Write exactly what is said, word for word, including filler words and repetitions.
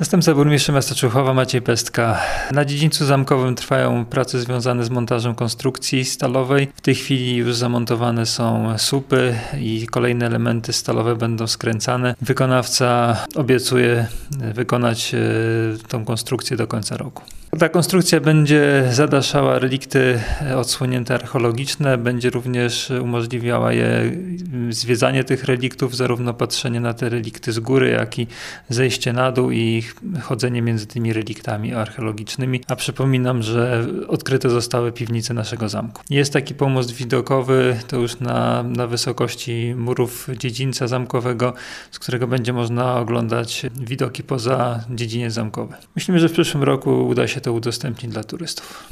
Zastępca burmistrza miasta Człuchowa Maciej Pestka. Na dziedzińcu zamkowym trwają prace związane z montażem konstrukcji stalowej. W tej chwili już zamontowane są słupy i kolejne elementy stalowe będą skręcane. Wykonawca obiecuje wykonać tą konstrukcję do końca roku. Ta konstrukcja będzie zadaszała relikty odsłonięte archeologiczne, będzie również umożliwiała je zwiedzanie tych reliktów, zarówno patrzenie na te relikty z góry, jak i zejście na dół i chodzenie między tymi reliktami archeologicznymi. A przypominam, że odkryte zostały piwnice naszego zamku. Jest taki pomost widokowy, to już na, na wysokości murów dziedzińca zamkowego, z którego będzie można oglądać widoki poza dziedziniec zamkowy. Myślimy, że w przyszłym roku uda się to udostępnić dla turystów.